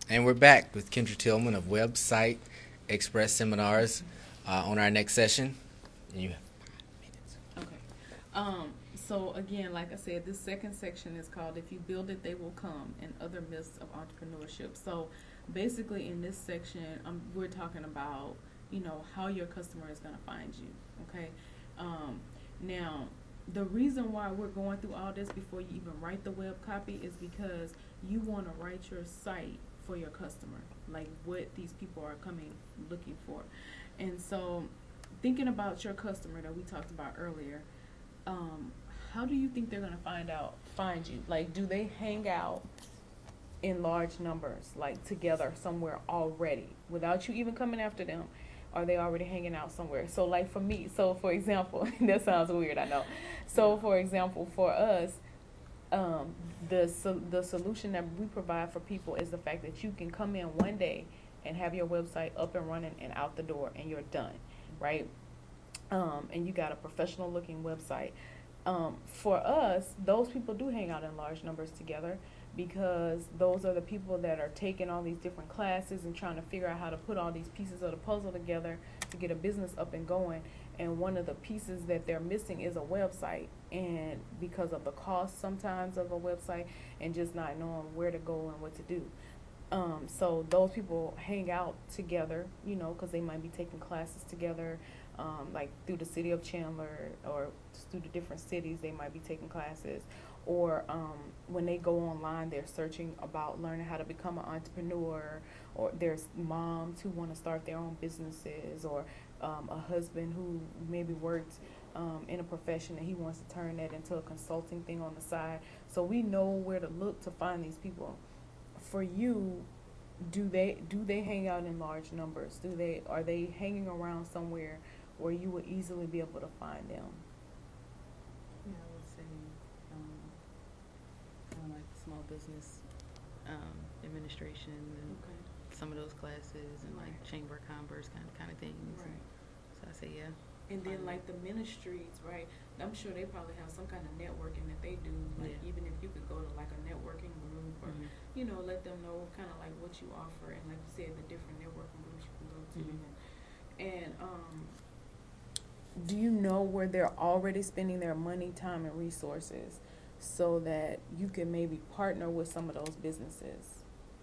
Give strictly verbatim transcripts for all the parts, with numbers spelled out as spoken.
And we're back with Kendra Tillman of Website Express Seminars uh, on our next session. And you have five minutes. Okay. Um, so again, like I said, this second section is called "If You Build It, They Will Come" and Other Myths of Entrepreneurship. So basically, in this section, um, we're talking about you know how your customer is going to find you. Okay. Um, now, the reason why we're going through all this before you even write the web copy is because you want to write your site for your customer, like what these people are coming looking for. And so, thinking about your customer that we talked about earlier, um, how do you think they're gonna find out find you? Like, do they hang out in large numbers, like together somewhere already, without you even coming after them? Are they already hanging out somewhere? So, like for me, so for example, that sounds weird, I know. So, for example, for us, um, the so, the solution that we provide for people is the fact that you can come in one day and have your website up and running and out the door, and you're done, right? Um, and you got a professional looking website. Um, for us, those people do hang out in large numbers together because those are the people that are taking all these different classes and trying to figure out how to put all these pieces of the puzzle together to get a business up and going. And one of the pieces that they're missing is a website. And because of the cost sometimes of a website and just not knowing where to go and what to do. Um, so those people hang out together, you know, because they might be taking classes together, um, like through the city of Chandler or through the different cities. They might be taking classes, or um, when they go online, they're searching about learning how to become an entrepreneur. Or there's moms who want to start their own businesses, or um, a husband who maybe worked um, in a profession and he wants to turn that into a consulting thing on the side. So we know where to look to find these people. For you, do they do they hang out in large numbers? Do they are they hanging around somewhere where you would easily be able to find them? Yeah, I would say um, kind of like small business um, administration and Okay. some of those classes and like Right. chamber of commerce kind of kind of things. Right. And so I say yeah. And then Um, like the ministries, right? I'm sure they probably have some kind of networking that they do. Like Yeah. even if you could go to like a networking group or mhm. you know let them know kind of like what you offer and like you said the different networking groups you can go to. Mhm. And, and um, do you know where they're already spending their money, time, and resources so that you can maybe partner with some of those businesses?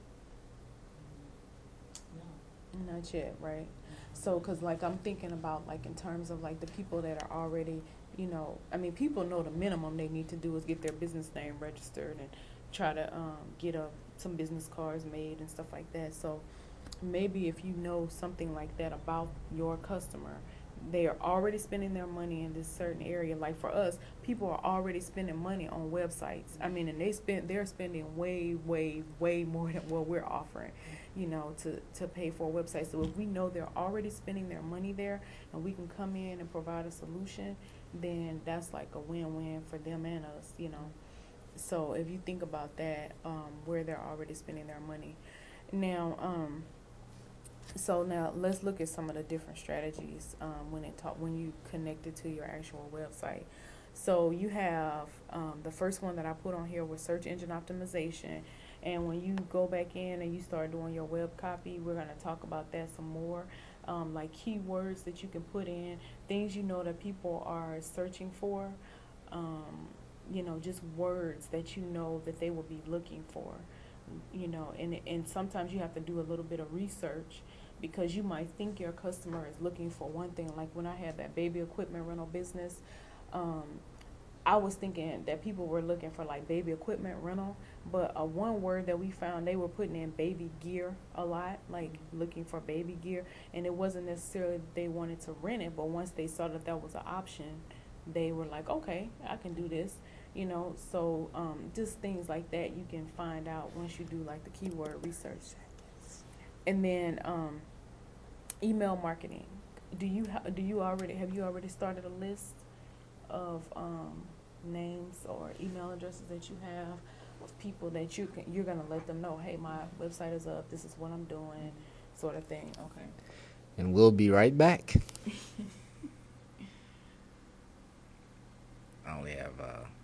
No. Not yet, right? So, cause like I'm thinking about like in terms of like the people that are already, you know, I mean, people know the minimum they need to do is get their business name registered and try to um, get a some business cards made and stuff like that. So, maybe if you know something like that about your customer, they are already spending their money in this certain area. Like for us, people are already spending money on websites. I mean, and they spend they're spending way, way, way more than what we're offering, you know, to to pay for a website. So if we know they're already spending their money there, and we can come in and provide a solution, then that's like a win-win for them and us, you know. So if you think about that, um, where they're already spending their money, now. Um, so now let's look at some of the different strategies um, when it talk when you connect it to your actual website. So you have um, the first one that I put on here was search engine optimization. And when you go back in and you start doing your web copy, we're going to talk about that some more. Um, like keywords that you can put in, things you know that people are searching for, um, you know, just words that you know that they will be looking for, you know, and, and sometimes you have to do a little bit of research because you might think your customer is looking for one thing. Like when I had that baby equipment rental business, um, I was thinking that people were looking for like baby equipment rental, but uh, one word that we found, they were putting in baby gear a lot, like looking for baby gear, and it wasn't necessarily that they wanted to rent it, but once they saw that that was an option, they were like, okay, I can do this, you know. So um, just things like that you can find out once you do like the keyword research. And then um, email marketing. Do you ha- do you already have you already started a list of um, names or email addresses that you have of people that you can you're gonna let them know, hey, my website is up. This is what I'm doing, sort of thing. Okay. And we'll be right back. I only have uh,